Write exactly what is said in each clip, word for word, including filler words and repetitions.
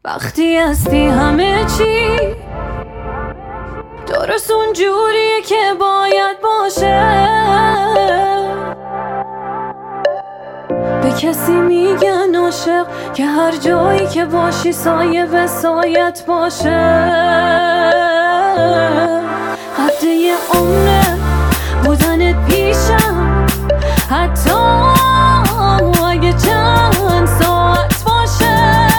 وقتی هستی همه چی درست اون جوریه که باید باشه. به کسی میگن عاشق که هر جایی که باشی سایه به سایت باشه. هفته عمره بودنت پیشم، حتی اگه چند ساعت باشه.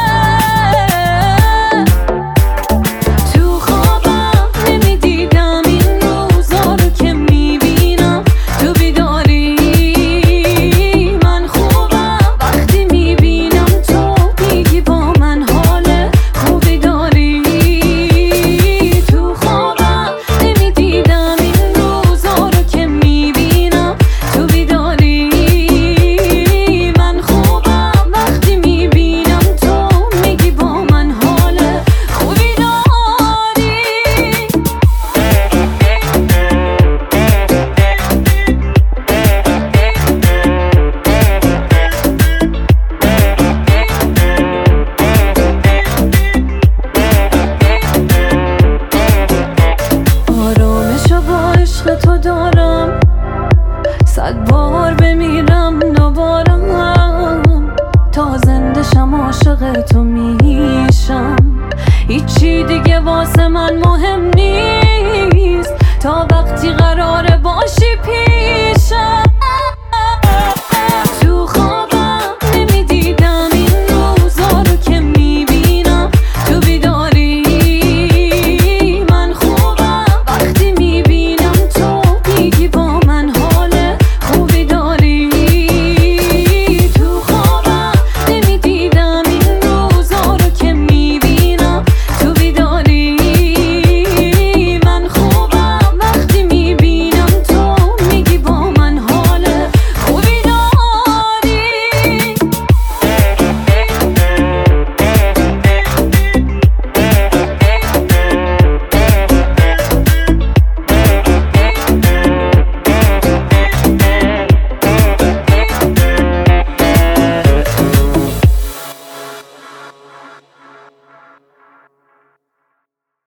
تو خوابم نمیدیدم این روزا رو که میبینم تو بیداری. من خوبم وقتی میبینم تو میگی با من حال خوبی داری. تو خوابم نمیدیدم این روزا رو که میبینم تو بیداری. من خوبم وقتی میبینم تو میگی با من حال خوبی داری. آرامشو با عشق تو دارم، صد بار بمیرم دوبارم تا زنده شم عاشق تو میشم. هیچی دیگه واسه من مهم